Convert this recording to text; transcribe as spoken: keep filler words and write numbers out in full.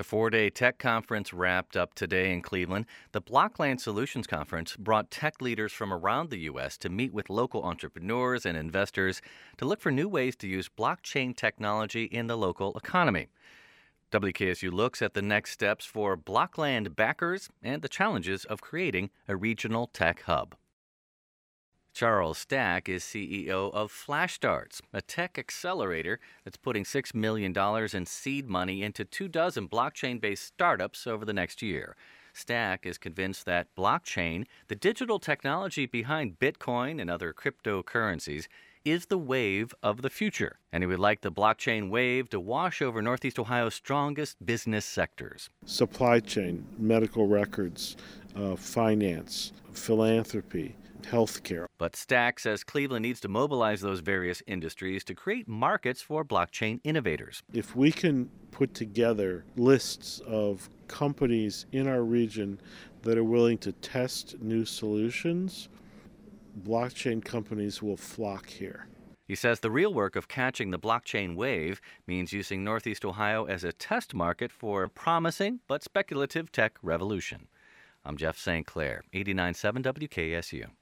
A four-day tech conference wrapped up today in Cleveland. The Blockland Solutions Conference brought tech leaders from around the U S to meet with local entrepreneurs and investors to look for new ways to use blockchain technology in the local economy. W K S U looks at the next steps for Blockland backers and the challenges of creating a regional tech hub. Charles Stack is C E O of FlashStarts, a tech accelerator that's putting six million dollars in seed money into two dozen blockchain-based startups over the next year. Stack is convinced that blockchain, the digital technology behind Bitcoin and other cryptocurrencies, is the wave of the future, and he would like the blockchain wave to wash over Northeast Ohio's strongest business sectors. Supply chain, medical records, uh, finance, philanthropy, healthcare. But Stack says Cleveland needs to mobilize those various industries to create markets for blockchain innovators. If we can put together lists of companies in our region that are willing to test new solutions, blockchain companies will flock here. He says the real work of catching the blockchain wave means using Northeast Ohio as a test market for a promising but speculative tech revolution. I'm Jeff Saint Clair, eighty-nine point seven W K S U.